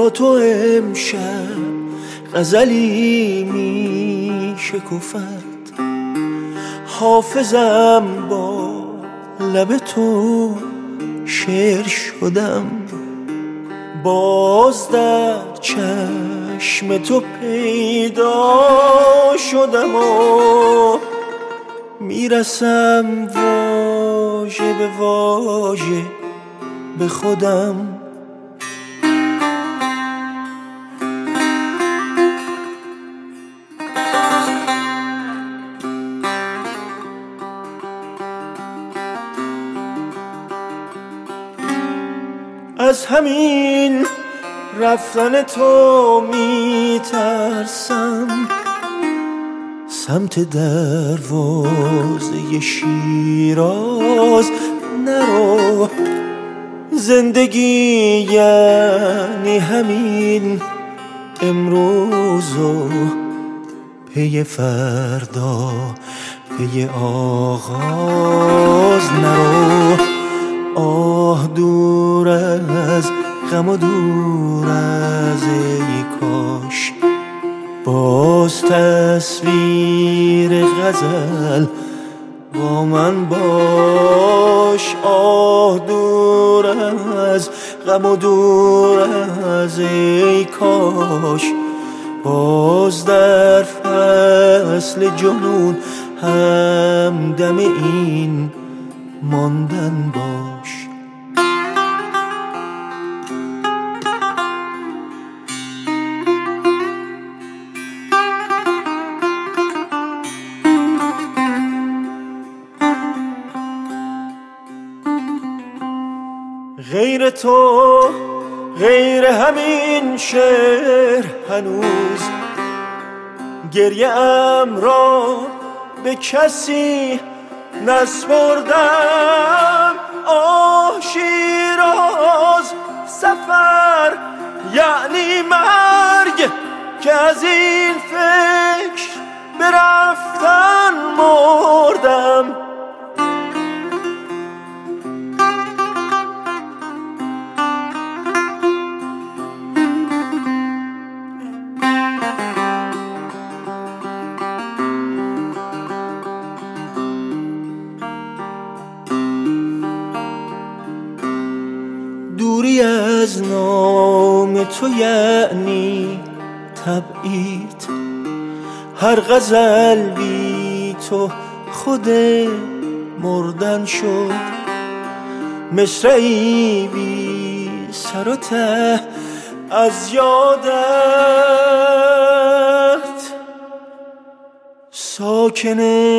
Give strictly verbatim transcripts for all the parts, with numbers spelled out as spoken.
با تو امشب غزلی می شکفت، حافظم با لب تو شعر شدم، باز در چشم تو پیدا شدم و میرسم واژه به واژه به خودم. از همین رفتن تو میترسم، سمت دروازه شیراز نرو. زندگی یعنی همین امروز و پی فردا پی آغاز نرو. آه دور از غم و دور از ای کاش باز تصویر غزل با من باش. آه دور از غم و دور از ای کاش باز در فصل جنون همدم این ماندن باش. غیر تو، غیر همین شعر هنوز گریه ام را به کسی نسپردم. آه شیراز سفر یعنی مرگ، که از این فکر برفتن مردم. دوری از نام تو یعنی تبعید، هر غزل بی تو خود مردن شد. مصرعی بی سر و ته از یادت، ساکن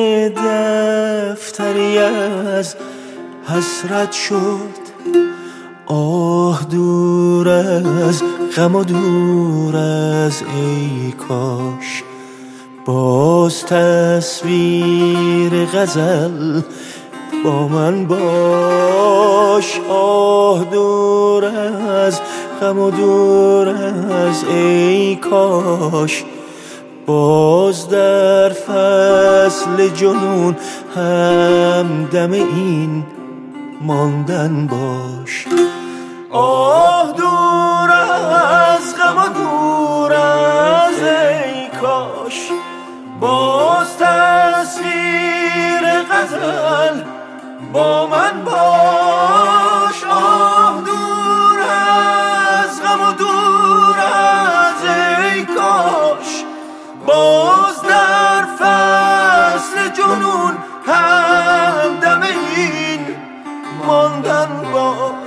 دفتری از حسرت شد. آه دور از غم و دور از ای کاش باز تصویر غزل با من باش. آه دور از غم و دور از ای کاش باز در فصل جنون همدم این ماندن باش. آه دور از غم و دور از ای کاش باز تصویر غزل با من باش. آه دور از غم و دور از ای کاش باز در فصل جنون همدم این ماندن باش.